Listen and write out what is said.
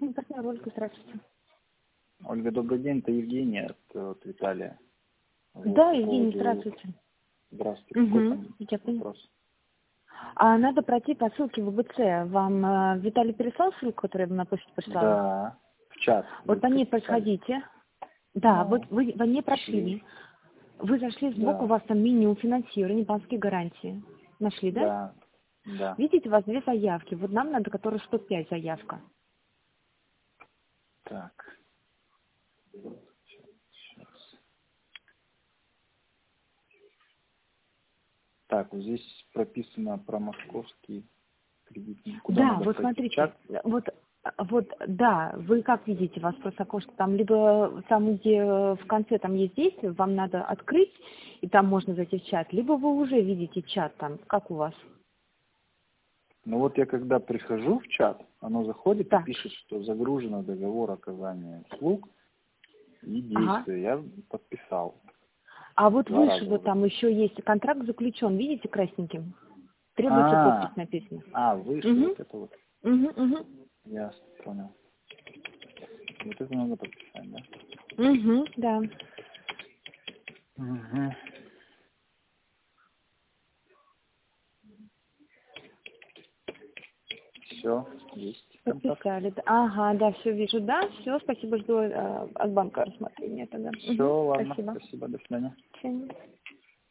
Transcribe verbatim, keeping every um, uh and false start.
Ваш партнер Ольга, здравствуйте. Ольга, добрый день, это Евгения от, от Виталия. Вот, Да, по Евгений, поводу... здравствуйте. Здравствуйте, какой Угу, там я поняла. вопрос? А надо пройти по ссылке в ВБЦ. Вам э, Виталий переслал ссылку, которую я вам на почту прислала? Да, в чат. Вот Вы по ней писали. проходите. Да, вот Ну, вы по ней пошли. прошли. Вы зашли сбоку, у Да, вас там меню финансирования, банковские гарантии. Нашли, да? да, да. Видите, у вас две заявки. Вот нам надо, которая сто пять заявка. Так. Сейчас. Так, вот здесь прописано про московский кредитный. Куда Да, надо вот пройти? В смотрите, чат? вот, вот, да, вы как видите, у вас просто окошко там, либо там, где в конце там есть действие, вам надо открыть, и там можно зайти в чат, либо вы уже видите чат там, как у вас. Ну вот я когда прихожу в чат, оно заходит и Так, пишет, что загружено договор оказания услуг и ага. действия. Я подписал. А вот Два выше раза вот уже. там еще есть контракт заключен, видите, красненьким? Требуется подпись А, написано. а, выше Угу, вот это вот. угу, угу. Ясно, понял. Вот это надо подписать, да? Угу, да. Угу. Все, есть контакт. Подписали. Да. Ага, да, все вижу, да, все, спасибо, жду э, от банка рассмотрения тогда. Все, Угу, ладно, спасибо. спасибо, до свидания. До свидания.